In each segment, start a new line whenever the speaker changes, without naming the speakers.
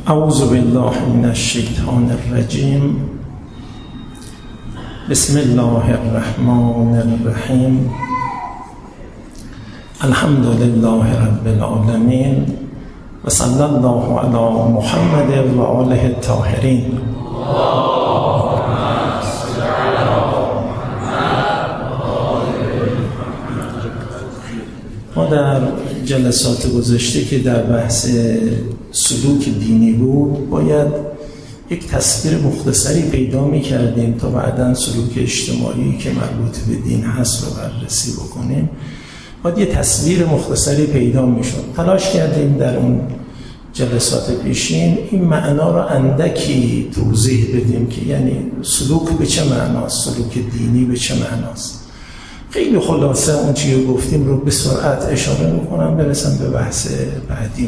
اعوذ بالله من الشیطان الرجیم. بسم الله الرحمن الرحیم. الحمد لله رب العالمین و صلی الله علی محمد و آله الطاهرین. ما در جلسات گذشته که در بحث سلوک دینی بود باید یک تصویر مختصری پیدا می کردیم تا بعداً سلوک اجتماعی که مربوط به دین هست رو بررسی بکنیم. باید یه تصویر مختصری پیدا می شد. تلاش کردیم در اون جلسات پیشین این معنا رو اندکی توضیح بدیم که یعنی سلوک به چه معناست، سلوک دینی به چه معناست. خیلی خلاصه اون چیزی گفتیم رو به سرعت اشاره میکنم برسم به بحث بعدیم.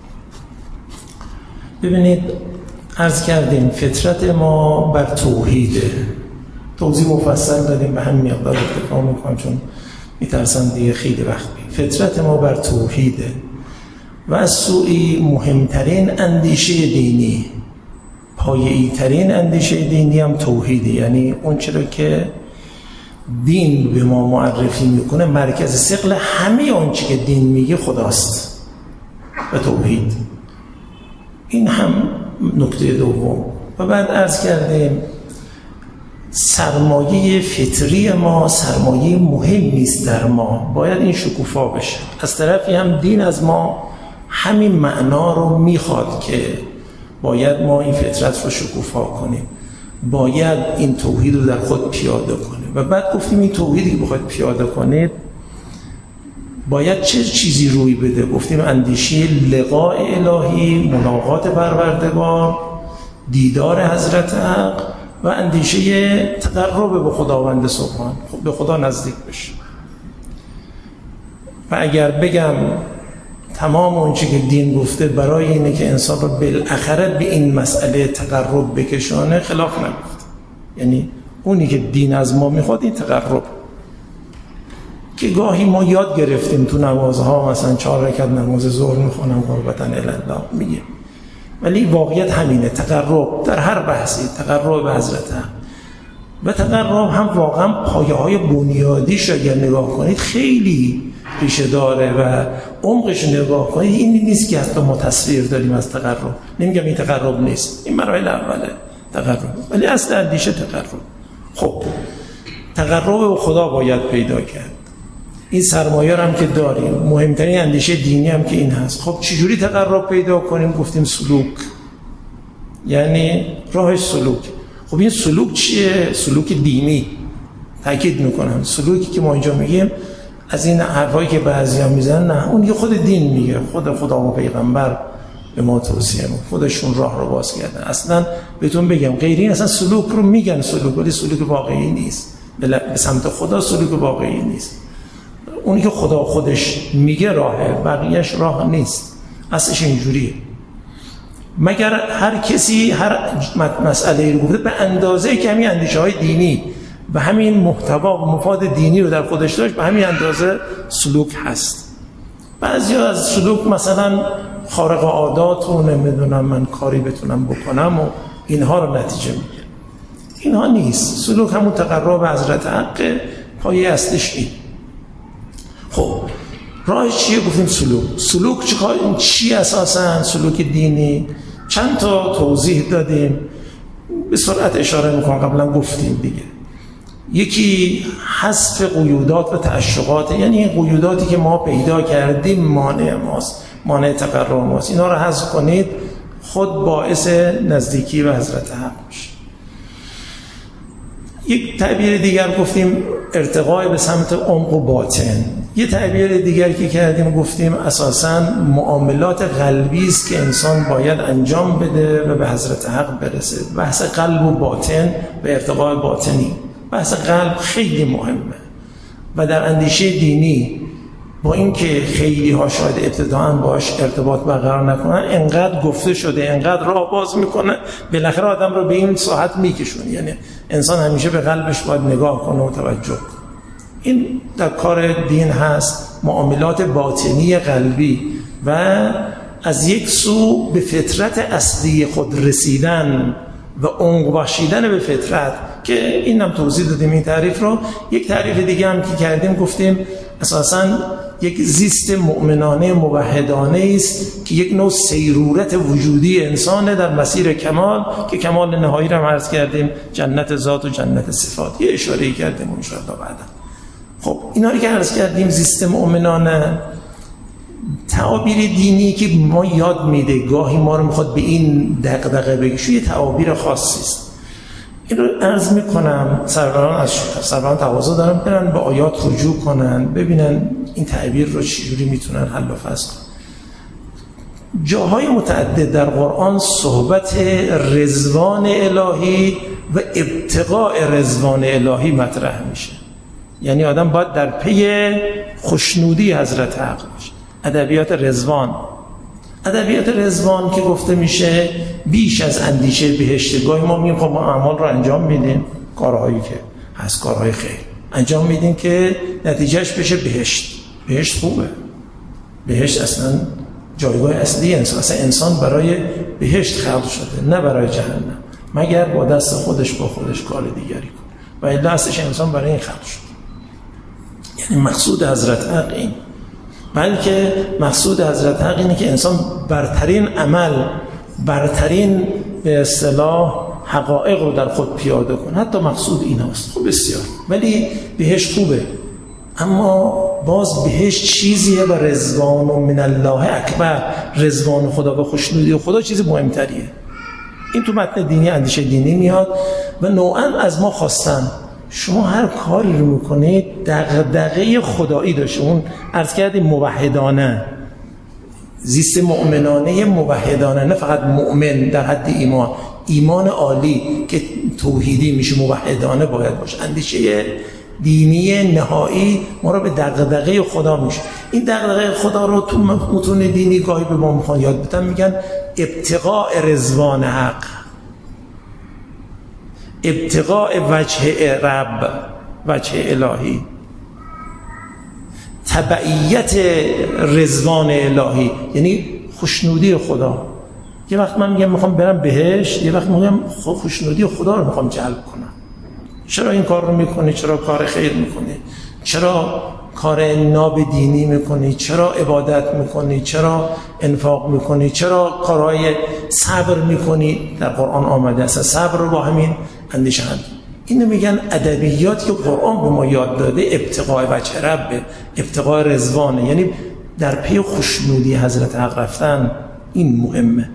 ببینید عرض کردیم فطرت ما بر توحیده. توضیح مفصل دادیم، به همین مقدار اکتفا میکنم چون میترسم دیگه خیلی وقت بید. فطرت ما بر توحیده و از سوی مهمترین اندیشه دینی، پایه‌ای ترین اندیشه دینی هم توحیده. یعنی اون چرا که دین به ما معرفی میکنه مرکز ثقل همه اون چی که دین میگه خداست و توحید. این هم نکته دوم. و بعد عرض کردیم سرمایه فطری ما سرمایه مهمی است در ما، باید این شکوفا بشه. از طرفی هم دین از ما همین معنا رو میخواد که باید ما این فطرت رو شکوفا کنیم، باید این توحید رو در خود پیاده کنیم. و بعد گفتیم این توحیدی که بخواید پیاده کنید باید چه چیزی روی بده. گفتیم اندیشه لقاء الهی، ملاقات پروردگار، دیدار حضرت حق و اندیشه تقرب به خداوند سبحان، به خدا نزدیک بشه. و اگر بگم تمام اون چی که دین گفته برای اینه که انسان رو بالاخره به این مسئله تقرب بکشانه، خلاف نگفت. یعنی اونی که دین از ما میخواد این تقرب که گاهی ما یاد گرفتیم تو نمازها مثلا 4 رکعت نماز ظهر میخونم قربتاً الی الله میگه، ولی واقعیت همینه. تقرب در هر بحثی، تقرب به حضرت حق و تقرب هم واقعا پایه‌های بنیادیش اگر نگاه کنید خیلی ریشه داره و عمقش نگاه کنید این نیست که حتی ما تصویر داریم از تقرب. نمیگم این تقرب نیست، این مراحل اوله تقرب، ولی اصل اندیشه تقرب. خب تقرب به خدا باید پیدا کرد. این سرمایه هم که داریم، مهمترین اندیشه دینی هم که این هست. خب چجوری تقرب پیدا کنیم؟ گفتیم سلوک، یعنی راهش سلوک. خب این سلوک چیه؟ سلوک دینی. تاکید میکنم سلوکی که ما اینجا میگیم از این حرفایی که بعضیا میزنن، نه، اون یه خود دین میگه، خدا و پیغمبر به ما توصیه میکنن، خودشون راه رو باز کردن. اصلا بهتون بگم غیر این اصلا سلوک رو میگن سلوک، ولی سلوک واقعی نیست. به سمت خدا سلوک واقعی نیست. اونی که خدا خودش میگه راهه، بقیهش راه نیست. اصلش اینجوریه. مگر هر کسی هر مسئله رو گفته به اندازه که همین اندیشه های دینی و همین محتوا و مفاد دینی رو در خودش داشت، به همین اندازه سلوک هست. بعضیا از سلوک مثلا خارق عادات و نمیدونم من کاری بتونم بکنم و اینها رو نتیجه میگیره. اینها نیست. سلوک همون تقرب به حضرت حق، پایه اصلش این. خب راه چیه؟ گفتیم سلوک چی اساساً سلوک دینی؟ چند تا توضیح دادیم، به سرعت اشاره میکنم، قبلا گفتیم دیگه. یکی حذف قیودات و تعشقات، یعنی این قیوداتی که ما پیدا کردیم مانع ماست، مانع تقرب ماست، اینا رو حذف کنید، خود باعث نزدیکی به حضرت حق میشه. یک تعبیر دیگر گفتیم ارتقای به سمت عمق و باطن. یه تعبیر دیگر که کردیم گفتیم اساساً معاملات قلبی است که انسان باید انجام بده و به حضرت حق برسه. بحث قلب و باطن و ارتقای باطنی، بحث قلب خیلی مهمه و در اندیشه دینی با اینکه خیلی ها شاید ابتداءً باش ارتباط برقرار نکنن، انقدر گفته شده، انقدر راه باز میکنه، بالاخره آدم رو به این ساحت میکشونه. یعنی انسان همیشه به قلبش باید نگاه کنه و توجه کنه. این در کار دین هست، معاملات باطنی قلبی و از یک سو به فطرت اصلی خود رسیدن و عمق بخشیدن به فطرت، که اینم توضیح دادیم این تعریف رو. یک تعریف دیگه هم که کردیم گفتیم اساساً یک زیست مؤمنانه موحدانه است که یک نوع سیرورت وجودی انسانه در مسیر کمال، که کمال نهایی رو عرض کردیم جنت ذات و جنت صفات، یه اشاره‌ای کردیم ان شاء الله بعدا. خب اینا رو که عرض کردیم زیست مؤمنانه، تعابیر دینی که ما یاد میده گاهی ما رو میخواد به این دغدغه بکشه، یه تعابیر خاصی است. این رو عرض میکنم، سروران تقاضا دارم برن به آیات رجوع کنن، ببینن این تعبیر رو چجوری میتونن حل و فصل کنن. جاهای متعدد در قرآن صحبت رضوان الهی و ابتغاء رضوان الهی مطرح میشه. یعنی آدم باید در پی خوشنودی حضرت حق باشه. ادبیات رضوان که گفته میشه بیش از اندیشه بهشت. گاهی ما میگیم خب ما اعمال رو انجام میدیم، کارهایی که هست کارهای خیر انجام میدیم که نتیجهش بشه بهشت. بهشت خوبه، بهشت اصلا جایگاه اصلی انسان، اصلا انسان برای بهشت خلق شده نه برای جهنم، مگر با دست خودش با خودش کار دیگری کن و الا اصلش انسان برای این خلق شده. یعنی مقصود حضرت حق این، بلکه مقصود حضرت حق اینه که انسان برترین عمل، برترین به اصطلاح حقایق رو در خود پیاده کنه. حتی مقصود این هست. خب بسیار، ولی بهشت خوبه، اما باز بهشت چیزیه و رضوان من الله اکبر، رضوان خدا و خوشنودی خدا چیز مهمتریه. این تو متن دینی، اندیشه دینی میاد و نوعا از ما خواستن شما هر کاری رو میکنید دغدغه خدایی داشته. اون عرض کردیم موحدانه، زیست مؤمنانه موحدانه، نه فقط مؤمن در حد ایمان عالی که توحیدی میشه، موحدانه باید باشه. اندیشه دینی نهایی ما رو به دغدغه خدا میشه. این دغدغه خدا رو تو متون دینی گاهی به ما میخوان یاد بدن، میگن ابتغاء رضوان حق، ابتغاء وجه رب، وجه الهی، تبعیت رضوان الهی، یعنی خوشنودی خدا. یه وقت من میگم میخوام برم بهشت، یه وقت میگم خوشنودی خدا رو میخوام جلب کنم. چرا این کار رو میکنی؟ چرا کار خیر میکنی؟ چرا کار ناب دینی میکنی؟ چرا عبادت میکنی؟ چرا انفاق میکنی؟ چرا کارهای صبر میکنی؟ در قرآن آمده است صبر رو با همین اندیشه هم. اینو میگن ادبیات که قرآن به ما یاد داده، ابتغاء وجه رب، ابتغاء رضوانه، یعنی در پی خوشنودی حضرت حق رفتن. این مهمه.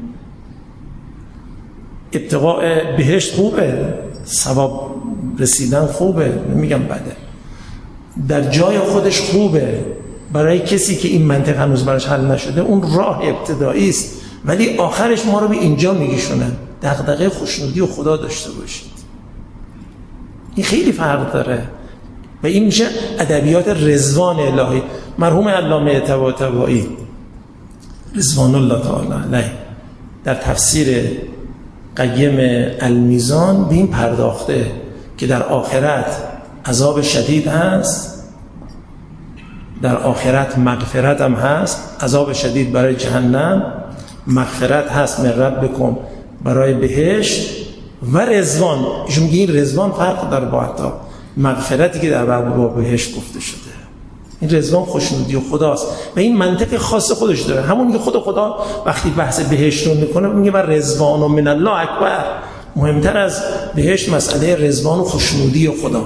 ابتغاء بهشت خوبه، ثواب رسیدن خوبه، نمیگم بده، در جای خودش خوبه برای کسی که این منطق هنوز براش حل نشده. اون راه ابتدایی است، ولی آخرش ما رو به اینجا میگیشونن دغدغه خوشنودی و خدا داشته باشید. این خیلی فرق داره و این میشه ادبیات رضوان الهی. مرحوم علامه طباطبایی رضوان الله تعالی علیه در تفسیر قیم المیزان به این پرداخته که در آخرت عذاب شدید هست، در آخرت مغفرت هم هست، عذاب شدید برای جهنم، مغفرت هست من ربکم برای بهشت و رضوان. ایشون میگه این رضوان فرق داره با حتی مغفرتی که در بعد با بهشت گفته شده. این رضوان خوشنودی خداست و این منطق خاص خودش داره. همون که خدا وقتی بحث بهشت رو میکنه میگه و رضوان و من الله اکبر، مهمتر از بهشت مسئله رضوان و خوشنودی خدا.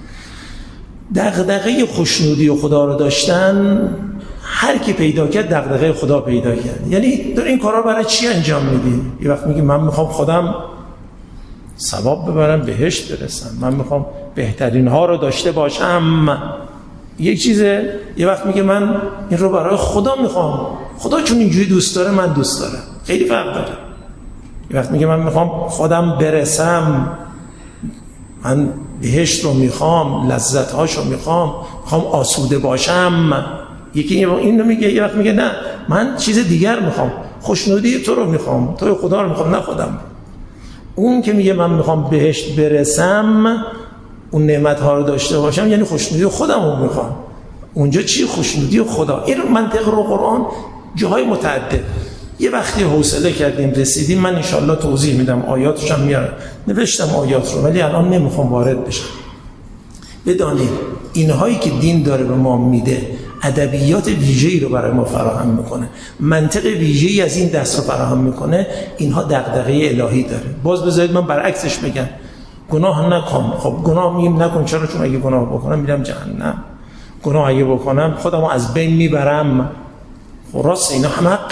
دغدغه خوشنودی خدا رو داشتن، هر کی پیدا کرد دغدغه خدا پیدا کرد. یعنی داره این کارا برای چی انجام میدی؟ یه وقت میگه من میخوام خودم ثواب ببرم بهشت برسم، من میخوام بهترین ها رو داشته باشم. یک چیزه. یه وقت میگه من این رو برای خدا میخوام، خدا چون اینجوری دوست داره من دوست دارم. خیلی فرق داره. یه وقت میگه من میخوام خودم برسم، من بهشت رو میخوام، لذت‌هاش رو میخوام آسوده باشم. یکی اینو میگه. یه وقت میگه نه من چیز دیگر میخوام، خوشنودی تو رو میخوام، تو خدا رو میخوام نه خودم. اون که میگه من میخوام بهشت برسم، اون نعمت‌ها رو داشته باشم، یعنی خوشنودی خودم رو میخوام. اونجا چی؟ خوشنودی خدا. این منطق رو قرآن جاهای متعدد یه وقتی حوصله کردیم رسیدیم، من انشالله توضیح میدم، آیاتش هم میارم، نوشتم آیات رو، ولی الان نمیخوام وارد بشم. بدانید اینهایی که دین داره به ما میده ادبیات ویژه‌ای رو برای ما فراهم میکنه، منطق ویژه‌ای از این دست رو فراهم میکنه. اینها دغدغه الهی داره. باز بذارید من برعکسش بگم، گناه نکن. خب گناه میگیم نکن، چرا؟ چون اگه گناه بکنم میرم جهنم. گناه اگه بکنم خودمو از بین میبرم. خب راست، اینا هم حق.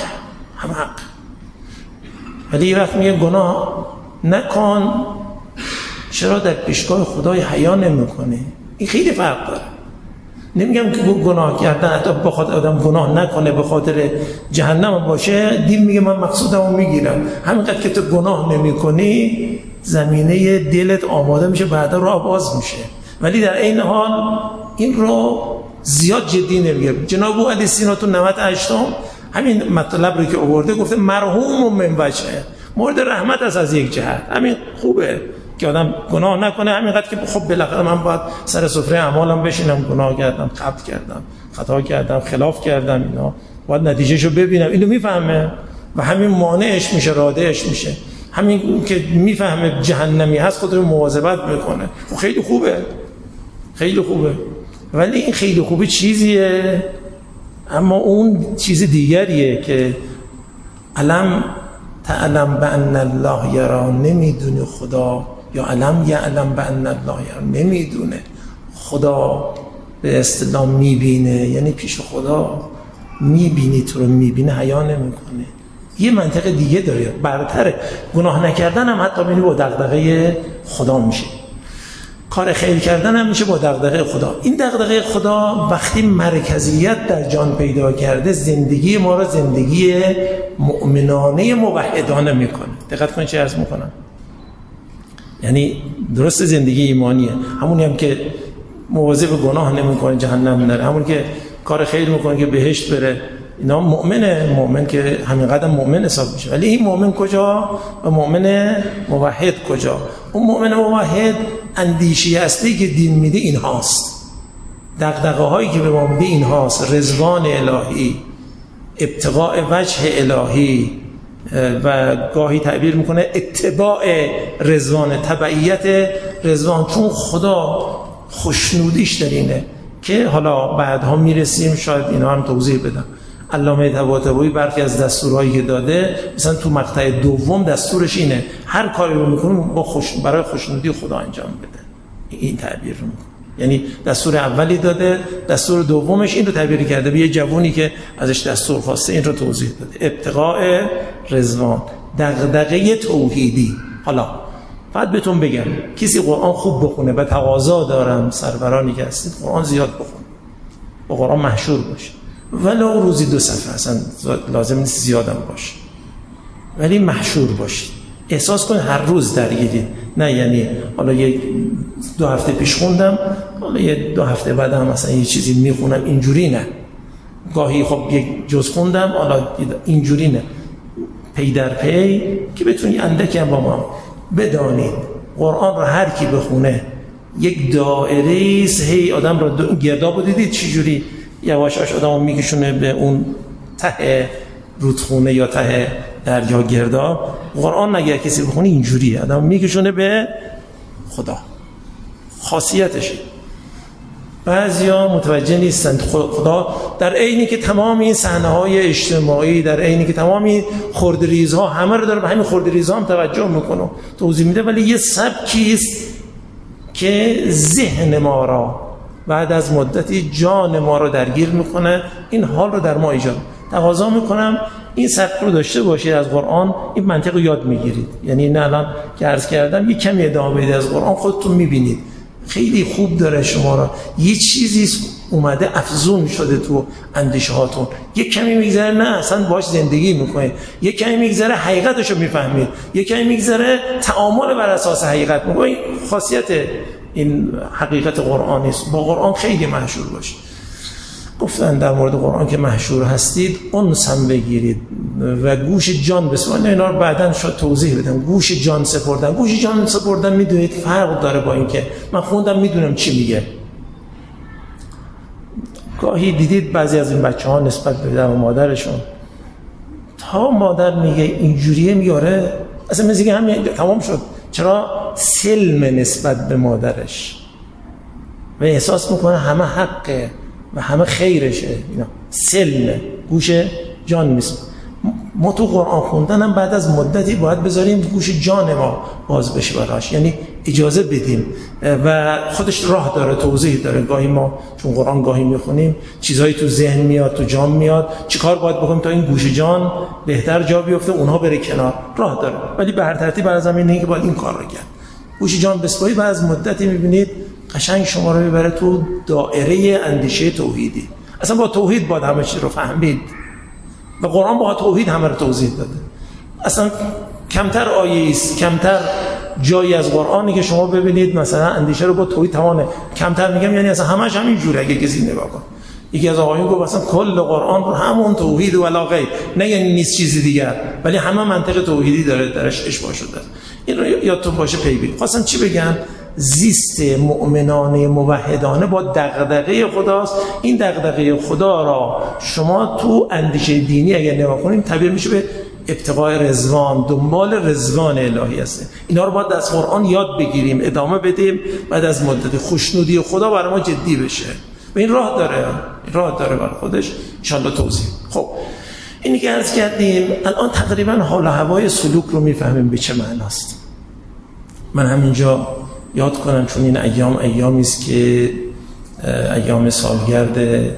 ولی یه وقت میگه گناه نکن، چرا در پیشگاه خدای حیا نمیکنه؟ این خیلی فرق داره. نمیگم که گناه کردن حتی بخاطر آدم گناه نکنه به خاطر جهنم باشه، دین میگه من مقصودمو میگیرم. همینقدر که تو گناه نمیکنی زمینه دلت آماده میشه، بعدا راه باز میشه. ولی در این حال این رو زیاد جدی نمیگیره. جناب علی سینا تو 98 همین مطلب رو که آورده گفته مرحوم من وجهه، مورد رحمت است از یک جهت. همین خوبه که آدم گناه نکنه، همینقدر که خب بالاخره من باید سر سفره اعمالم بشینم، گناه کردم، خطا کردم، خطا کردم، خلاف کردم، اینا باید نتیجهشو ببینم. اینو میفهمه و همین مانعش میشه، رادعش میشه. همین که میفهمه جهنمی هست خود رو مواظبت میکنه. خیلی خوبه، خیلی خوبه. ولی این خیلی خوبه چیزیه، اما اون چیز دیگریه که علم تعلم بأن الله یرا، نمیدونه خدا، یا علم یعلم بأن الله یرا، نمیدونه خدا به اصطلاح میبینه، یعنی پیش خدا میبینی، تو رو میبینه، حیا نمیکنه. یه منطقه دیگه داره، برتره. گناه نکردن هم حتی بینی با دغدغه خدا میشه، کار خیر کردن هم میشه با دغدغه خدا. این دغدغه خدا وقتی مرکزیت در جان پیدا کرده، زندگی ما رو زندگی مؤمنانه موحدانه میکنه. دقت کنید چه عرض میکنم. یعنی درست زندگی ایمانیه، همونی هم که مواظب گناه نمیکنه جهنم نره، همون که کار خیر میکنه که بهشت بره، اینا مؤمنه. مؤمن که همین قدم مؤمن حساب میشه. ولی این مؤمن کجا و مؤمن موحد کجا؟ اون مؤمن موحد اندیشه اصلی که دین میده این هاست، دغدغه هایی که به ما میده این هاست: رضوان الهی، ابتغاء وجه الهی، و گاهی تعبیر میکنه اتباع رضوان، تبعیت رضوان، چون خدا خوشنودیش در اینه که حالا بعدها میرسیم شاید اینا هم توضیح بدم. علامه طباطبایی برخی از دستورهایی که داده، مثلا تو مقطع دوم دستورش اینه هر کاری رو میکنه برای خوشنودی خدا انجام بده. این تعبیر رو میکنه، یعنی دستور اولی داده، دستور دومش این رو تعبیر کرده به یه جوونی که ازش دستور خواسته، این رو توضیح داده: ابتغاء رضوان، دغدغه توحیدی. حالا بعد بهتون بگم کسی قرآن خوب بخونه و تقاضا دارم سرورانی که هستید قرآن زیاد بخونه، با قرآن محشور باشید، ولو روزی 2 صفحه، اصلا لازم نیست زیادم باشه، ولی محشور باشید. احساس کنید هر روز درگیرید، نه یعنی حالا 2 هفته پیش خوندم، حالا 2 هفته بعد هم مثلا یه چیزی میخونم، اینجوری نه. گاهی خب یک جز خوندم، حالا اینجوری نه، پی در پی، که بتونی اندکی هم با ما بدانید. قرآن رو هر کی بخونه یک دایره است، هی آدم رو گرداب دیدید چجوری یواشاش آدمو میکشونه به اون ته رودخونه یا ته دریا گرداب. قرآن اگر کسی بخونه اینجوریه، آدم میکشونه به خدا. خاصیتشه. بعضیا متوجه نیستند خدا در عینی که تمام این صحنه‌های اجتماعی، در عینی که تمام این خردریزها همه رو داره به همین خردریزها هم توجه میکنه، توضیح میده، ولی یه سبکی است که ذهن ما را بعد از مدتی جان ما رو درگیر میکنه. این حال رو در ما ایجاد تقاضا میکنم این سبک رو داشته باشید از قرآن، این منطق رو یاد میگیرید. یعنی نه الان که عرض کردم یک کمی ادامه بدید از قرآن، خودتون میبینید خیلی خوب داره شما را. یه چیزی اومده افزون شده تو اندیشه هاتون، یک کمی میگذره نه اصلا باش زندگی میکنید، یک کمی میگذره حقیقتش رو میفهمید، یک کمی میگذره تعامل بر اساس حقیقت میکنید. خاصیت این حقیقت قرآن است. با قرآن خیلی محشور باشید. گفتن در مورد قرآن که محشور هستید انس هم بگیرید و گوش جان بسپارید. اینا رو بعداً شاید توضیح بدم. گوش جان سپردن، گوش جان سپردن میدونید فرق داره با این که من خوندم میدونم چی میگه. گاهی دیدید بعضی از این بچه‌ها نسبت به پدر و مادرشون تا مادر میگه اینجوریه میاره اصلا مثل که همین تمام شد. چرا؟ سلم نسبت به مادرش و احساس میکنه همه حقه و همه خیرشه. اینا سلم گوش جان میسپاره. ما تو قرآن خوندن هم بعد از مدتی باید بذاریم گوش جان ما باز بشه براش، یعنی اجازه بدیم و خودش راه داره، توضیح داره. گاهی ما چون قرآن گاهی میخونیم چیزهایی تو ذهن میاد، تو جان میاد، چیکار باید بکنیم تا این گوش جان بهتر جا بیفته، اونها بره کنار، راه داره. ولی به هر ترتیب بر زمین اینه که باید این کار رو کرد. گوش جان بسپاری بعد از مدتی میبینید قشنگ شما رو میبره تو دایره اندیشه توحیدی. اصلا با توحید باید همه چیز رو فهمید و قرآن با توحید همه رو توضیح داده. اصلا کمتر آیه است، کمتر جایی از قرآنی که شما ببینید مثلا اندیشه رو با توحید توانه. کمتر میگم یعنی اصلا همش همین جوره. اگه کسی نگاه کنه، یکی از آقایون گفت اصلا کل قرآن رو همون توحید و لا غیر، نه یعنی نیست چیزی دیگر، ولی همه منطق توحیدی داره درش اشباع شده. این رو یادتون باشه پی بگیرید. خواستن چی بگن؟ زیست مؤمنانه موحدانه با دغدغه خداست. این دغدغه خدا را شما تو اندیشه دینی اگر نگاه کنیم تعبیر میشه به ابتغاء رضوان، دنبال رضوان الهی است. اینا رو باید از قرآن یاد بگیریم، ادامه بدیم، بعد از مدت خوشنودی خدا برای ما جدی بشه. و این راه داره برای خودش ان شاء الله توضیح. خب اینی که عرض کردیم الان تقریبا حال و هوای سلوک رو میفهمیم به چه معناست. من همینجا یاد کنم چون این ایامی است که ایام سالگرد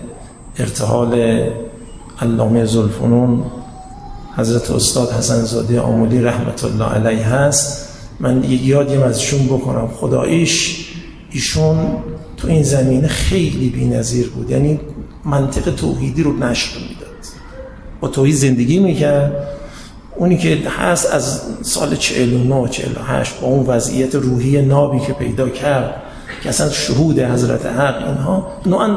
ارتحال علامه ذوالفنون حضرت استاد حسن زاده آملی رحمت الله علیه هست. من یادیم ازشون بکنم. خداییش ایشون تو این زمینه خیلی بی‌نظیر بود، یعنی منطق توحیدی رو نشر میداد، با توحید زندگی میکرد. اونی که هست از سال 49 48 با اون وضعیت روحی نابی که پیدا کرد که اصلا شهود حضرت حق، اینها نوعا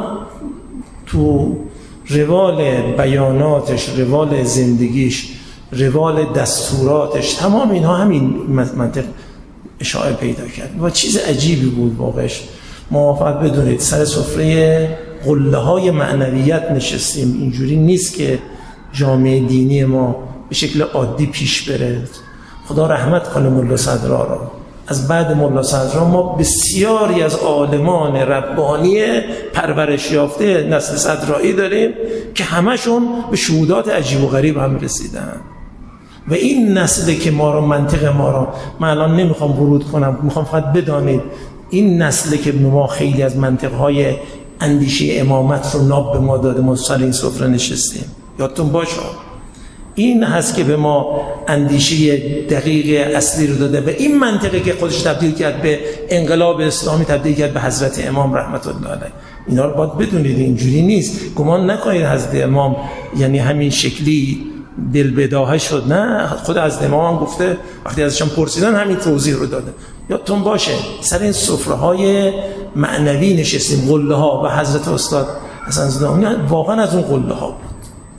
تو روال بیاناتش، روال زندگیش، روال دستوراتش، تمام اینها همین منطق اشاعه پیدا کرد و چیز عجیبی بود واقعش. ما فقط بدونید سر سفره قله های معنویت نشستیم. اینجوری نیست که جامعه دینی ما به شکل عادی پیش بره. خدا رحمت کنه ملا صدرا را. از بعد ملا صدرا ما بسیاری از عالمان ربانی پرورش یافته نسل صدرایی داریم که همشون به شهودات عجیب و غریب هم رسیدن. و این نسل که ما رو، منطق ما رو، من الان نمیخوام ورود کنم، میخوام فقط بدانید این نسل که ما خیلی از منطقهای اندیشه امامت رو ناب به ما داده، ما سر این سفره نشستیم. یادتون باشه این هست که به ما اندیشه دقیق اصلی رو داده و این منطقه که خودش تبدیل کرد به انقلاب اسلامی، تبدیل کرد به حضرت امام رحمت الله علیه. اینا رو باید بدونید، اینجوری نیست. گمان نکنید حضرت امام یعنی همین شکلی دل بداهه شد. نه، خود حضرت امام هم گفته وقتی ازشان پرسیدن همین توضیح رو داده. یادتون باشه سر این سفره‌های معنوی نشستیم، قله ها، و حضرت استاد حسن زاده واقعا از اون قله ها بود.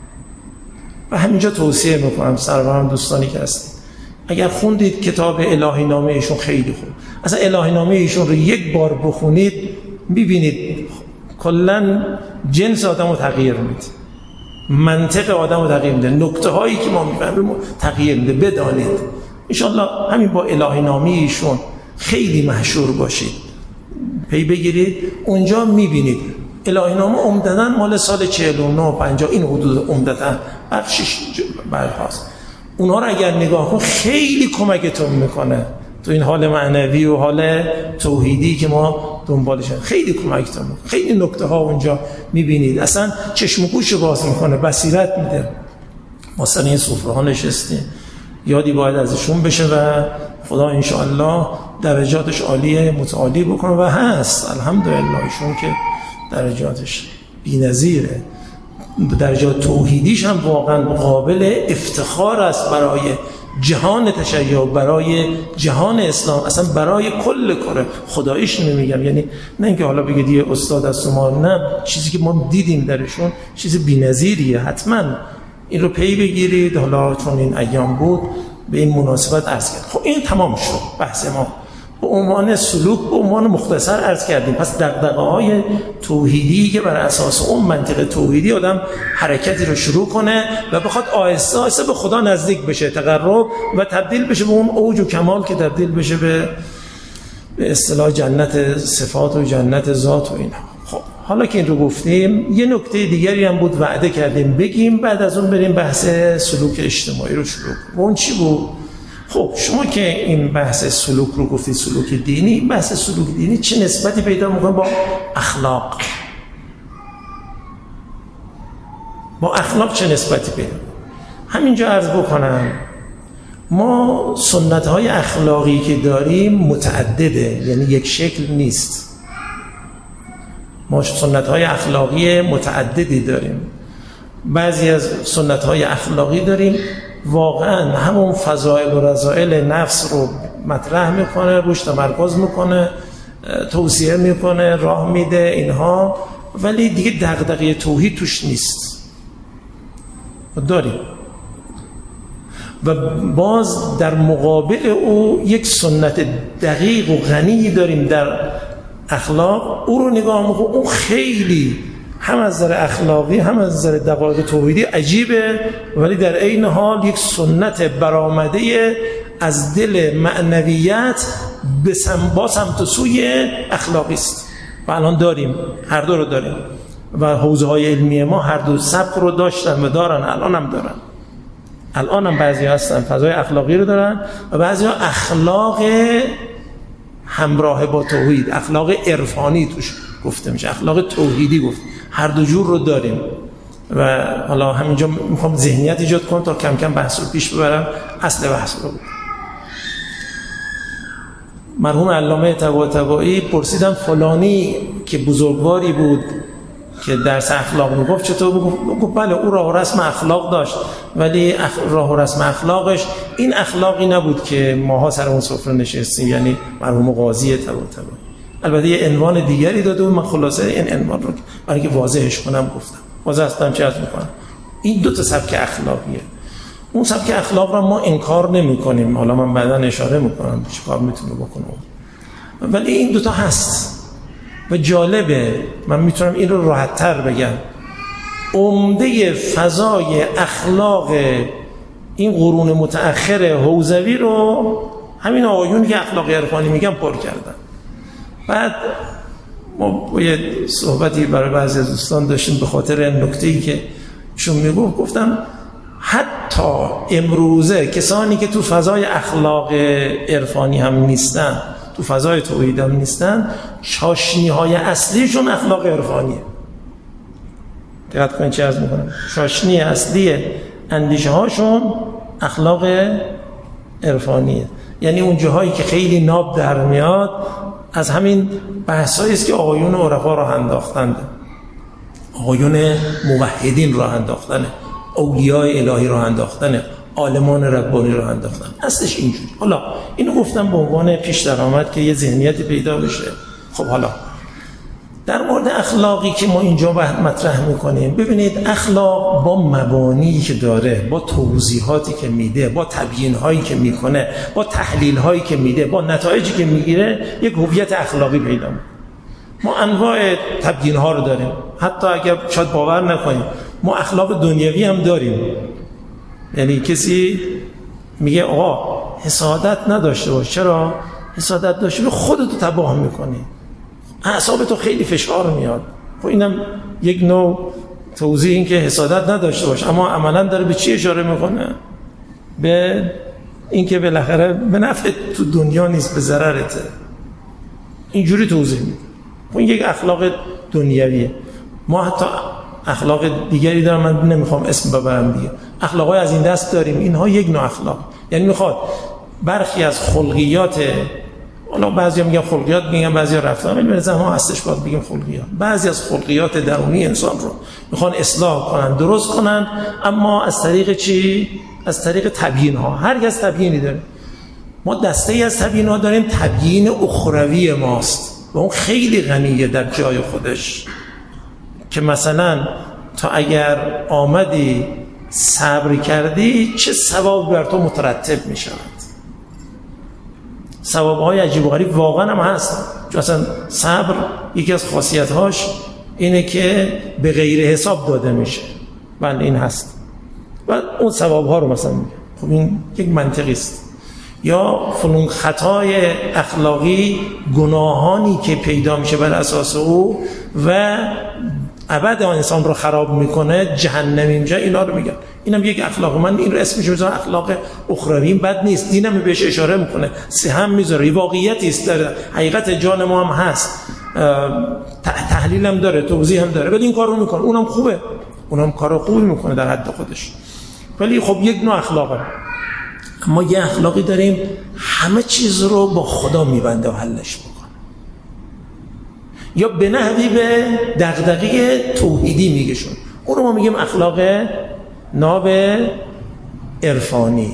و همینجا توصیه میکنم سرورم دوستانی که هستید، اگر خوندید کتاب الهی نامه ایشون خیلی خوب، اصلا الهی نامه ایشون رو یک بار بخونید میبینید کلا جنس آدم رو تغییر میده، منطق آدم رو تغییر میده، نکته هایی که ما میفهمیم تغییر میده. بدانید انشاءالله همین با الهی نامه ایشون خیلی مشهور باشید، پی بگیرید. اونجا میبینید الهی نامه عمدتاً مال سال 49 و 50 این حدود عمدتاً بخشش برهاست. اونها رو اگر نگاه کن خیلی کمکتون میکنه تو این حال معنوی و حال توحیدی که ما دنبالش، خیلی کمکتون میکنه. خیلی نکته ها اونجا میبینید، اصلا چشم و گوش باز میکنه، بصیرت میده. ما سر این سفره ها نشستیم، یادی باید ازشون بشه و خدا انشاءالله درجاتش عالیه، متعالی بکنه و هست الحمدلله. ایشون که درجاتش بی‌نظیره، درجات توحیدیش هم واقعا قابل افتخار است برای جهان تشیع، برای جهان اسلام، اصلا برای کل کره. خداییش نمیگم، یعنی نه اینکه حالا بگید یه استاد از شما، نه، چیزی که ما دیدیم درشون چیز بی‌نظیریه. حتما این رو پی بگیرید. حالا چون این ایام بود به این مناسبت عرض کرد. خب این تمام شد بحث ما. به عنوان سلوک به عنوان مختصر عرض کردیم. پس دغدغه‌های توحیدی که بر اساس اون منطق توحیدی آدم حرکتی رو شروع کنه و بخواد آهسته آهسته به خدا نزدیک بشه، تقرب و تبدیل بشه به اون اوج و کمال که تبدیل بشه به اصطلاح جنت صفات و جنت ذات و اینا. خب حالا که این رو گفتیم، یه نکته دیگری هم بود وعده کردیم بگیم، بعد از اون بریم بحث سلوک اجتماعی رو شروع کنیم. اون چی بود؟ خب شما که این بحث سلوک رو گفتید، سلوک دینی، بحث سلوک دینی چه نسبتی پیدا میکنه با اخلاق؟ با اخلاق چه نسبتی پیدا؟ همینجا عرض بکنم ما سنت‌های اخلاقی که داریم متعدده، یعنی یک شکل نیست. ما سنت‌های اخلاقی متعددی داریم. بعضی از سنت‌های اخلاقی داریم واقعا همون فضائل و رذائل نفس رو مطرح میکنه، روش تمرکز میکنه، توصیه میکنه، راه میده اینها، ولی دیگه دغدغه توحید توش نیست. داریم و باز در مقابل او یک سنت دقیق و غنی داریم در اخلاق. او رو نگاه میکنه، اون خیلی هم از نظر اخلاقی هم از نظر دقایق توحیدی عجیبه، ولی در عین حال یک سنت برآمده از دل معنویت با سمت سوی اخلاقی است. و الان داریم، هر دو رو داریم و حوزه های علمی ما هر دو سبک رو داشتن و دارن، الان هم دارن. الان هم بعضی هستن فضای اخلاقی رو دارن و بعضی ها اخلاق همراه با توحید، اخلاق عرفانی توش گفته میشه، اخلاق توحیدی گفت. هر دو جور رو داریم و حالا همینجا میخوام ذهنیت ایجاد کنم تا کم کم بحث رو پیش ببرم. اصل بحث رو مرحوم علامه طباطبایی پرسیدم فلانی که بزرگواری بود که درس اخلاق میگفت چطور؟ گفت بله او راه و رسم اخلاق داشت، ولی راه و رسم اخلاقش این اخلاقی نبود که ماها سر اون سفره نشستیم، یعنی مرحوم قاضی طباطبایی. البته یه عنوان دیگری داده و من خلاصه این عنوان رو برای که واضحش کنم گفتم. واضح هستم چه عرض میکنم؟ این دو تا سبک اخلاقیه. اون سبک اخلاق رو ما انکار نمی کنیم، حالا من بعدا اشاره میکنم چه کار میتونه بکنه، ولی این دوتا هست و جالبه. من میتونم این رو راحت تر بگم. عمده فضای اخلاق این قرون متأخر حوزوی رو همین آقایونی که اخلاق عرفانی میگن پر کردن. بعد ما یه صحبتی برای بعضی از دوستان داشتیم به خاطر نکته‌ای که چون میگفت، گفتم حتی امروزه کسانی که تو فضای اخلاق عرفانی هم نیستن، تو فضای توحید هم نیستن، چاشنی‌های اصلیشون اخلاق عرفانیه. دقت کنید چه عرض میکنم. چاشنی اصلی اندیشه هاشون اخلاق عرفانیه. یعنی اون جاهایی که خیلی ناب در میاد از همین بحثایی است که آقایون عرفا راه انداختند، آقایون موحدین راه انداختن، اولیاء الهی راه انداختن، عالمان ربانی راه انداختن. اصلش اینجوری. حالا اینو گفتم به عنوان پیش درآمد که یه ذهنیتی پیدا بشه. خب حالا در مورد اخلاقی که ما اینجا مطرح میکنیم، ببینید اخلاق با مبانی که داره، با توضیحاتی که میده، با تبیین‌هایی که میکنه، با تحلیل‌هایی که میده، با نتایجی که میگیره، یک هویت اخلاقی پیدا میکنه. ما انواع تبیین‌ها رو داریم، حتی اگر شاید باور نکنیم ما اخلاق دنیوی هم داریم. یعنی کسی میگه آقا حسادت نداشته باش. چرا؟ حسادت داشته باش خودتو تباه میکنی، اعصابتو خیلی فشار میاد. خب اینم یک نوع توضیح این که حسادت نداشته باش، اما عملا داره به چی اشاره میکنه؟ به این که بالاخره به نفع تو دنیا نیست، به ضررته. اینجوری توضیح میده. خب این یک اخلاق دنیویه. ما حتی اخلاق دیگری دارم، من نمیخوام اسم ببرم دیگه، اخلاقای از این دست داریم. اینها یک نوع اخلاق، یعنی میخواد برخی از خلقیات، حالا بعضیا میگن خلقیات، میگن بعضیا رفتار، ولی به ما هستش باید بگیم خلقیات. بعضی از خلقیات درونی انسان رو میخوان اصلاح کنن، درست کنن، اما از طریق چی؟ از طریق تبیین ها. هر کس تبیینی داره. ما دسته‌ای از تبیین ها داریم، تبیین اخروی ماست و اون خیلی غنیه در جای خودش، که مثلا تا اگر آمدی صبر کردی چه ثواب بر تو مترتب می شود. ثواب‌های عجیب و غریب واقعا هم هست. چون اصلا صبر یکی از خاصیت‌هاش اینه که به غیر حساب داده میشه. بله این هست. و اون ثواب‌ها رو مثلا میگه. خب این یک منطقی است. یا فلان خطای اخلاقی، گناهانی که پیدا میشه بر اساس او و ابد انسان رو خراب میکنه، جهنمی میشه، اینا رو میگن. اینم یک اخلاق. من این رو اسمش میذارم اخلاق اخروی. این بد نیست، دینم بهش اشاره میکنه، هم میذاره، واقعیتی است، در حقیقت جان ما هم هست، تحلیل هم داره، توضیح هم داره، ولی این کارو میکنه، اونم خوبه، اونم کارو خوبی میکنه در حد خودش. ولی خب یک نوع اخلاقه. اما یه اخلاقی داریم همه چیز رو با خدا میبنده و حلش میکنه، یا به نحوی به دغدغه توحیدی میگشون. اون رو ما میگیم اخلاق ناب عرفانی.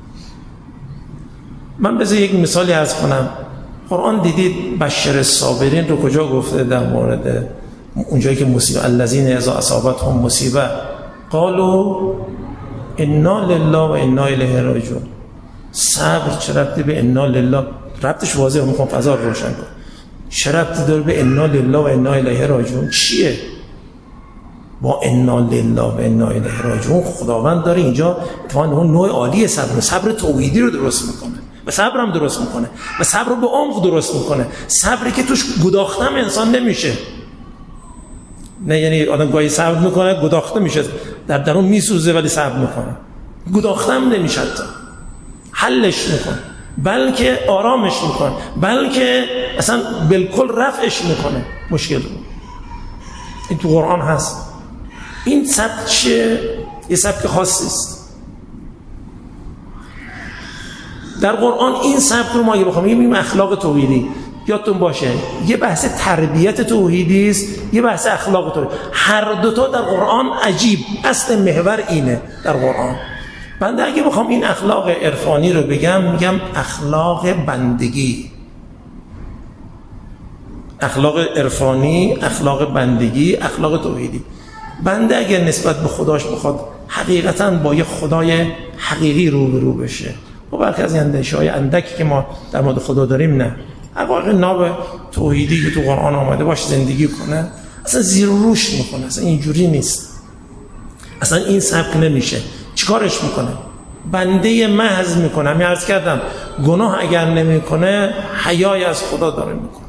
من بذار یک مثالی عرض کنم. قرآن دیدید بشر الصابرین رو کجا گفته؟ در مورد اونجایی که مصیبت الذین اذا اصابتهم مصیبه قالوا انا لله و انا الیه راجعون. صبر چه ربطی به انا لله؟ ربطش واضحه، میخوام فضا رو روشن کنم. چه ربطی داره به انا لله و انا الیه راجعون؟ چیه با انا لله و انا الیه راجعون؟ خداوند داره اینجا اون نوع عالی صبر توحیدی رو درست میکنه و صبر هم درست میکنه و صبر رو به عمق درست میکنه. صبری که توش گداختم انسان نمیشه. نه یعنی آدم گاهی صبر میکنه گداخته میشه، در درون میسوزه ولی صبر میکنه، گداختم نمیشه، تا حلش میکنه، بلکه آرامش میکنه، بلکه اصلا بالکل رفعش میکنه مشکل رو. این تو قرآن هست. این سبک چیه؟ یه سبک خاصی است در قرآن. این سبک رو ما اگه بخوام بگیم اخلاق توحیدی، یادتون باشه یه بحث تربیت توحیدی است، یه بحث اخلاق توحیدی. هر دوتا در قرآن عجیب، اصل محور اینه در قرآن. بنده اگه بخوام این اخلاق عرفانی رو بگم، میگم اخلاق بندگی. اخلاق عرفانی، اخلاق بندگی، اخلاق توحیدی. بنده اگر نسبت به خداش بخواد حقیقتاً با یه خدای حقیقی روبرو بشه، و برخی از اندیشه‌های اندکی که ما در مورد خدا داریم، نه حقایق ناب توحیدی که تو قرآن آمده باش زندگی کنه، اصلا زیر و روش میکنه، اصلا اینجوری نیست، اصلا این سبک نمیشه. چیکارش میکنه؟ بنده محض میکنه. همین عرض کردم گناه اگر نمیکنه حیای از خدا داره میکنه.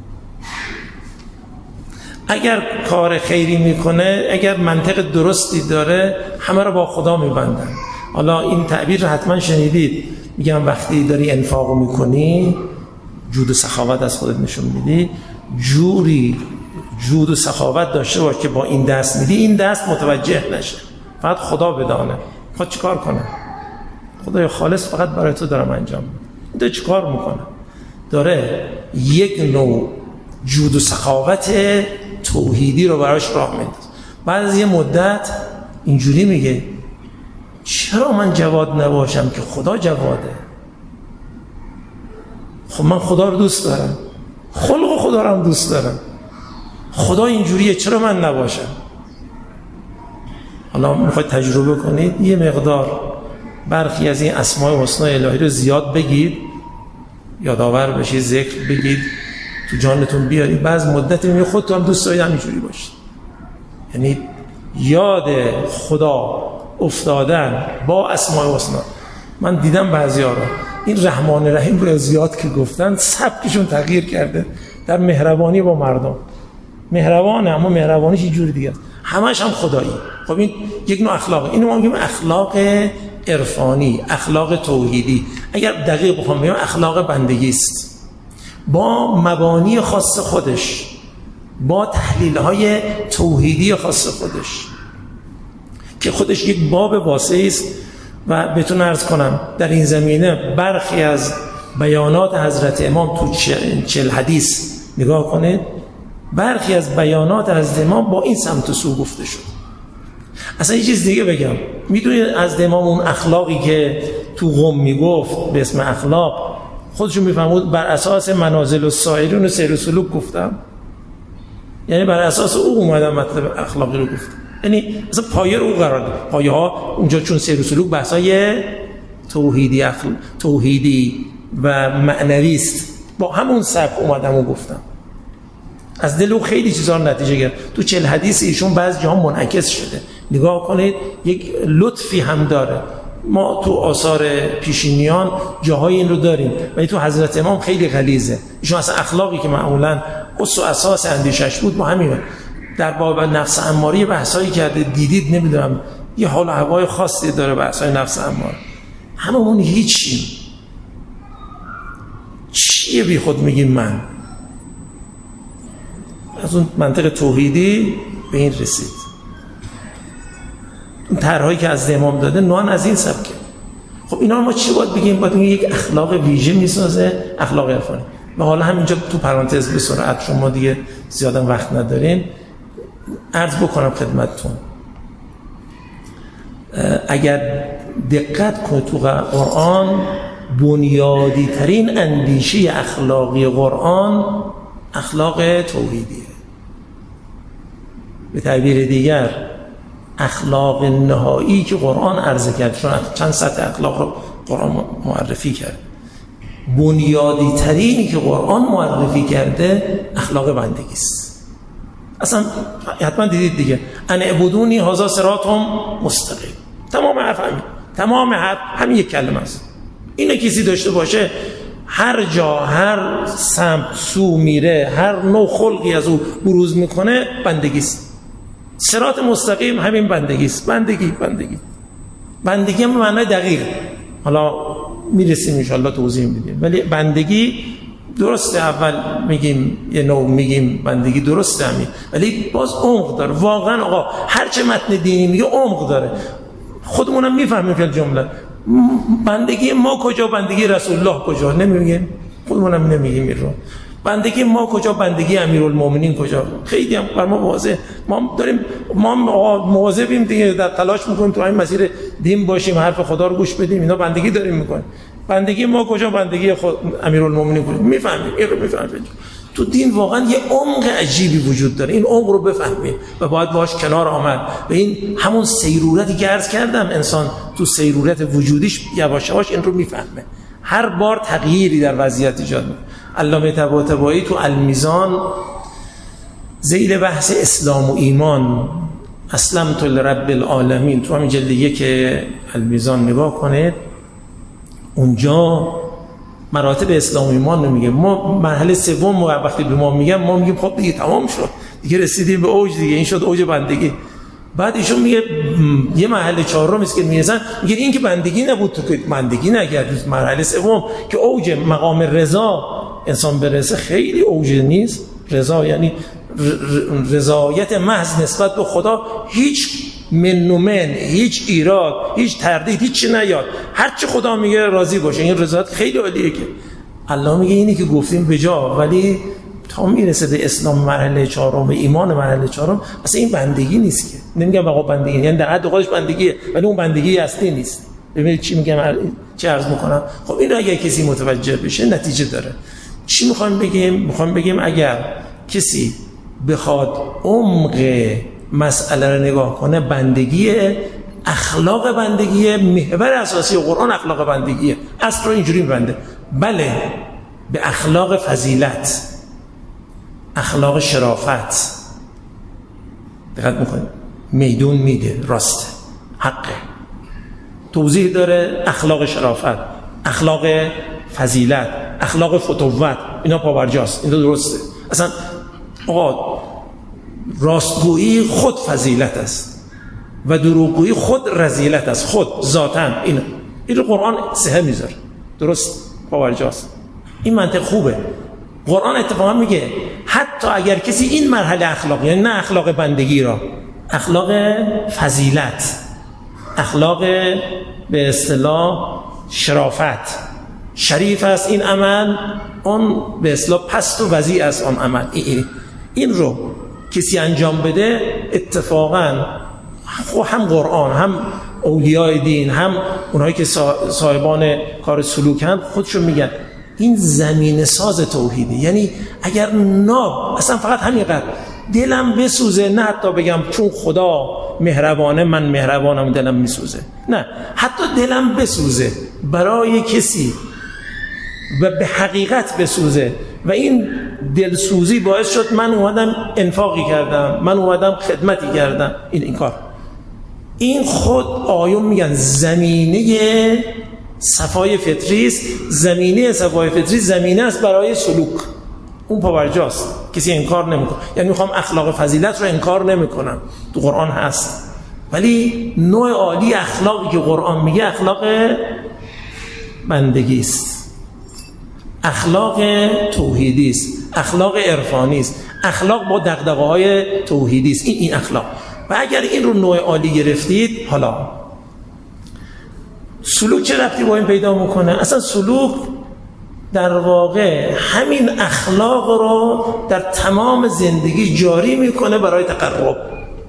اگر کار خیری میکنه، اگر منطق درستی داره، همه رو با خدا میبندن. حالا این تعبیر رو حتما شنیدید، میگم وقتی داری انفاق میکنی، جود و سخاوت از خودت نشون میدی، جوری جود و سخاوت داشته باش که با این دست میدی این دست متوجه نشه، فقط خدا بدانه. خود چیکار کنه؟ خدای خالص فقط برای تو دارم انجام میدم. داره چیکار میکنه؟ داره یک نوع جود و سخاوت توحیدی رو براش راه میندازه. بعد از یه مدت اینجوری میگه چرا من جواد نباشم که خدا جواده؟ خب من خدا رو دوست دارم، خلق خدا رو هم دوست دارم، خدا اینجوریه، چرا من نباشم؟ حالا میخواید تجربه کنید، یه مقدار برخی از این اسماء حسنا الهی رو زیاد بگید، یادآور بشید، ذکر بگید، تو جانتون بیارید، بعض مدتی میگه خودتون هم دوست دارید همینجوری باشید. یعنی یاد خدا افتادن با اسماء حسنا. من دیدم بعضی‌ها رو این رحمان رحیم رو زیاد که گفتن سبکشون تغییر کرده در مهربانی با مردم. مهربانه اما مهربانیش یه جوری دیگه است، همش هم خدایی. خب این یک نوع اخلاقه. اینو ما میگیم اخلاق عرفانی، اخلاق توحیدی. اگر دقیق بخوام بگم اخلاق بندگی است، با مبانی خاص خودش، با تحلیل‌های توحیدی خاص خودش که خودش یک باب واسعی است. و بهتون عرض کنم در این زمینه برخی از بیانات حضرت امام تو 40 حدیث نگاه کنید، برخی از بیانات حضرت امام با این سمت و سو گفته شد. اصلا یه چیز دیگه بگم، میدونید از امام اون اخلاقی که تو قم میگفت به اسم اخلاق، خودشون میفهمود بر اساس منازل السائرین و سیر و سلوک گفتم، یعنی بر اساس او اومدم مطلب اخلاقی رو گفتم، یعنی اصلا پایه رو قرار داد. پایه ها اونجا چون سیر و سلوک بحثای توحیدی و معنوی است. با همون سبک اومدم و گفتم از دل او خیلی چیزا رو نتیجه گرفت. تو 40 حدیث ایشون بعضی جاها منعکس شده، نگاه کنید یک لطفی هم داره. ما تو آثار پیشینیان جاهای این رو داریم، ولی تو حضرت امام خیلی غلیظه. ایشون اصلا اخلاقی که معمولا اصل و اساس اندیشش بود با همینه. در باب نفس اماره بحثایی کرده، دیدید نمیدونم یه حال و هوای خاصی داره بحثای نفس اماره. هممون هیچیم، چیه بی خود میگیم من؟ از اون منطق توحیدی به این رسید. اون طرحایی که از امام داده نوان از این سبکه. خب اینا ما چی باید بگیم؟ باید بگیم یک اخلاق ویژه میسازه، اخلاق عرفانی. و حالا همینجا تو پرانتز به سرعت، شما دیگه زیاده وقت ندارین، عرض بکنم خدمتتون. اگر دقت کنید تو قرآن، بنیادی ترین اندیشه اخلاقی قرآن اخلاق توحیدیه. به تعبیر دیگر اخلاق نهایی که قرآن عرضه کرد، چون چند سطح اخلاق رو قرآن معرفی کرد، بنیادی ترینی که قرآن معرفی کرده اخلاق بندگی است. اصلا حتما دیدید دیگه، ان اعبدونی هذا صراط مستقیم. تمام حرف همین، تمام حرف همین یک کلمه است. اینو کسی داشته باشه، هر جا هر سمت سو میره، هر نوع خلقی از او بروز میکنه، بندگی است. صراط مستقیم همین بندگی است. بندگی هم معنی دقیق، حالا میرسیم ان شاء الله توضیح میدیم. ولی بندگی درسته، اول میگیم یه نوع میگیم بندگی درسته همین، ولی باز عمق داره. واقعا آقا هر چه متن دینی میگه عمق داره. خودمونم میفهمیم که جمله بندگی ما کجا، بندگی رسول الله کجا، نمیگیم. خودمونم نمیگیم این رو. بندگی ما کجا، بندگی امیرالمومنین کجا. خیلی هم بر ما واضحه. ما مواظبیم دیگه، در تلاش میکنیم تو این مسیر دین باشیم، حرف خدا رو گوش بدیم. اینا بندگی داریم میکنیم. بندگی ما کجا، بندگی امیرالمومنین کجا. میفهمیم این رو، میفهمیم. تو دین واقعا یه عمق عجیبی وجود داره. این عمق رو بفهمیم و باید باهاش کنار آمد. و این همون سیرورتی که عرض کردم، انسان تو سیرورت وجودیش یواش یواش این رو میفهمه. هر بار تغییری در وضعیت ایجاد میکنه. علامه طباطبایی تو المیزان ذیل بحث اسلام و ایمان، اسلمت لرب العالمین، تو همین جلد 1 المیزان نگاه کنید، اونجا مراتب اسلام و ایمان رو میگه. ما مرحله سوم وقتی به ما میگم، ما میگیم خب دیگه تمام شد، دیگه رسیدیم به اوج، دیگه این شد اوج بندگی. بعد ایشون میگه یه مرحله چهارم است که میگن، میگه این که بندگی نبود، تو که بندگی نکردید. مرحله سوم که اوج مقام رضا انسان برسه، خیلی اوج نیست. رضا یعنی رضایت محض نسبت به خدا، هیچ من، هیچ ایراد، هیچ تردید، هیچ چی نیاد، هر چی خدا میگه راضی باشه. این رضایت خیلی عالیه. که الله میگه اینی که گفتیم به جا، ولی تا میرسه به اسلام مرحله چهارم، ایمان مرحله چهارم، اصلا این بندگی نیست. که نمیگم آقا بندگی، یعنی در حد خودش بندگیه، ولی اون بندگی اصلی نیست. ببینید چی میگم، چی عرض میکنم. خب این رو اگه کسی متوجه بشه نتیجه داره. چی میخوام بگیم؟ میخوام بگیم اگر کسی بخواد عمق مسئله رو نگاه کنه، بندگیه، اخلاق بندگیه، محور اساسی قرآن اخلاق بندگیه. اصل رو اینجوری میبنده. بله، به اخلاق فضیلت، اخلاق شرافت دقت میکنید، میدون میده، راسته، حقه. توضیح داره اخلاق شرافت، اخلاق فضیلت، اخلاق فتوت، اینا پاورجاست، اینا درسته. اصلا آقا راستگویی خود فضیلت است و دروغگویی خود رذیلت است، خود ذاتاً. این رو قرآن صحه میذاره، درست، پاورجاست. این منطق خوبه. قرآن اتفاقا میگه حتی اگر کسی این مرحله اخلاق، یعنی نه اخلاق بندگی را، اخلاق فضیلت، اخلاق به اصطلاح شرافت، شریف است این عمل، اون به اصطلاح پست و وضیع است اون عمل، این رو کسی انجام بده، اتفاقا هم قرآن، هم اولیاء دین، هم اونهایی که صاحبان کار سلوکن، خودشون میگن این زمین ساز توحیده. یعنی اگر اصلا فقط همینقدر دلم بسوزه، نه حتی بگم چون خدا مهربانه من مهربانم دلم میسوزه، نه، حتی دلم بسوزه برای کسی و به حقیقت بسوزه و این دلسوزی باعث شد من اومدم انفاقی کردم، من اومدم خدمتی کردم. این کار، این خود آیون میگن زمینه صفای فطری است. زمینه صفای فطری زمینه است برای سلوک، اون پاورجاست، کسی انکار نمیکنه. یعنی میخوام اخلاق فضیلت رو انکار نمیکنم، تو قرآن هست، ولی نوع عالی اخلاقی که قرآن میگه اخلاق بندگی است، اخلاق توحیدی است، اخلاق عرفانی است، اخلاق با دغدغه‌های توحیدی است. این اخلاق. و اگر این رو نوع عالی گرفتید، حالا سلوک چه ربطی با این پیدا میکنه؟ اصلا سلوک در واقع همین اخلاق رو در تمام زندگی جاری میکنه برای تقرب.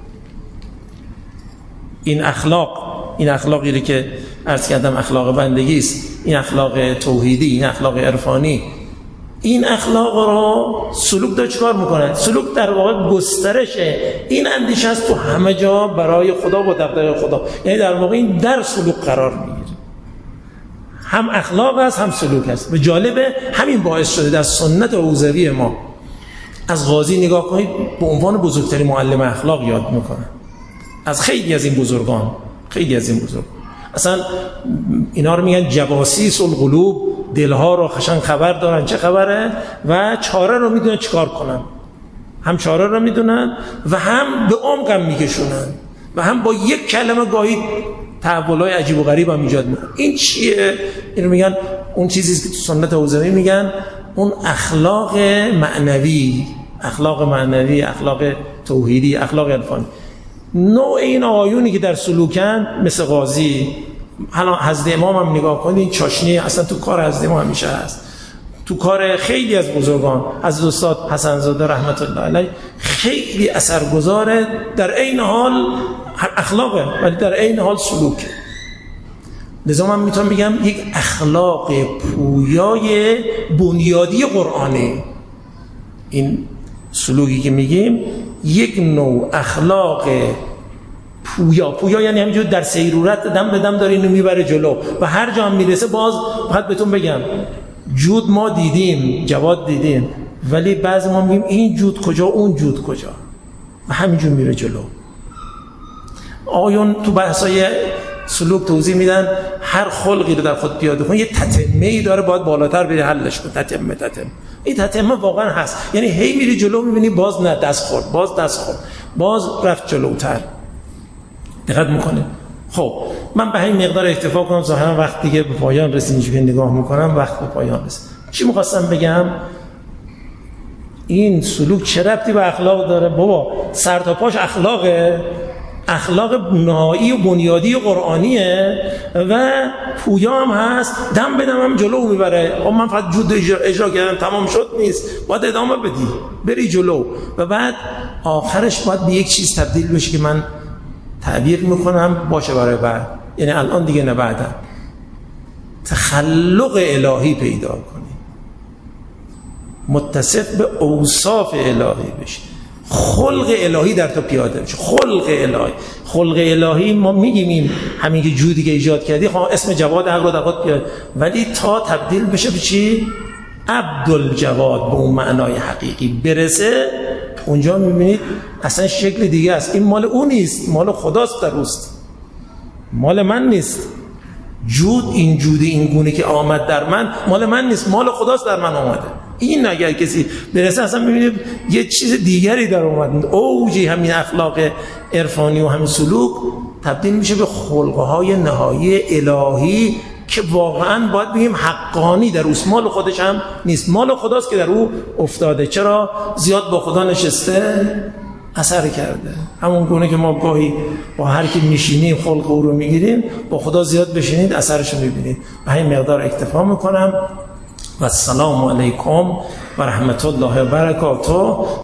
این اخلاقی که عرض کردم اخلاق بندگی است، این اخلاق توحیدی، این اخلاق عرفانی، این اخلاق رو سلوک داره چیکار میکنه؟ سلوک در واقع گسترشه این اندیشه است تو همه جا برای خدا و دغدغه خدا. یعنی در واقع این در سلوک قرار میگیره، هم اخلاق است هم سلوک است. و جالبه همین باعث شده در سنت حوزوی ما از غازی نگاه کنید به عنوان بزرگترین معلم اخلاق یاد میکنه. از خیلی از این بزرگان اصلا اینا رو میگن جواسیس القلوب، دلها رو خشن خبر دارن چه خبره و چاره رو میدونن چیکار کنن. هم چاره رو میدونن و هم به عمقم میکشونن و هم با یک کلمه گاهی تحولای عجیب و غریب هم ایجاد میکنن. این چیه؟ اینو میگن اون چیزی که تو سنت حوزوی میگن اون اخلاق معنوی، اخلاق توحیدی، اخلاق عرفانی. نوع این آیونی که در سلوکن مثل غازی، حالا حضرت امام هم نگاه کنید، این چاشنی اصلا تو کار حضرت امام همیشه هست، تو کار خیلی از بزرگان، حضرت استاد حسن زاده رحمت الله علیه خیلی اثرگذاره. در عین حال اخلاقه ولی در عین حال سلوکه. لذا من میتونم بگم یک اخلاق پویای بنیادی قرآنه. این سلوکی که میگیم یک نوع اخلاق پویا یعنی همینجور در سیرورت دم به دم داره اینو میبره جلو و هر جا هم میرسه. باز فقط بهتون بگم جود ما دیدیم، جواد دیدیم، ولی بعضی ما میگیم این جود کجا اون جود کجا و همینجور میره جلو. آیون تو بحثای سلوک توضیح میدن هر خلقی رو در خود پیاده کن یه تتمه‌ای داره، باید بالاتر بری حلش کن. تتمه این تتمه واقعا هست، یعنی هی میری جلو میبینی باز نه دست خورد، باز رفت جلوتر. دقت میکنه. خب من به همین مقدار اکتفا کنم، ظاهرا وقت دیگه به پایان رسید. اینجوری نگاه میکنم وقت به پایان رسید. چی میخواستم بگم؟ این سلوک چه ربطی به اخلاق داره؟ بابا سر تا پاش اخلاق نهایی و بنیادی قرآنیه و پویا هم هست، دم به دم هم جلو میبره. من فقط جود اجرا کردم تمام شد نیست، باید ادامه بدی، بری جلو و بعد آخرش باید به یک چیز تبدیل بشه که من تعبیر میکنم باشه برای بعد، یعنی الان دیگه نه، بعدا تخلق الهی پیدا کنی، متصف به اوصاف الهی بشی، خلق الهی در تو پیاده بشه. خلق الهی ما میگیم همین که جودی که ایجاد کردی، اسم جواد حق رو در خود پیاده، ولی تا تبدیل بشه به چی؟ عبدالجواد، به اون معنای حقیقی برسه، اونجا میبینید اصلا شکل دیگه است. این مال اون نیست، مال خداست در اوست، مال من نیست. این جود این گونه که آمد در من مال من نیست، مال خداست در من آمده. این اگر کسی برسه اصلا میبینید یه چیز دیگری در اومد. اوجی همین اخلاق عرفانی و همین سلوک تبدیل میشه به خلقهای نهایی الهی که واقعا باید بگیم حقانی در اوست، مال خودش هم نیست، مال خداست که در او افتاده. چرا؟ زیاد با خدا نشسته، اثر کرده. همون گونه که ما گاهی با هر کی میشینیم خلق او رو میگیریم، با خدا زیاد بشینید اثرش رو میبینید. به همین مقدار اکتفا میکنم و السلام علیکم و رحمت الله و برکاته.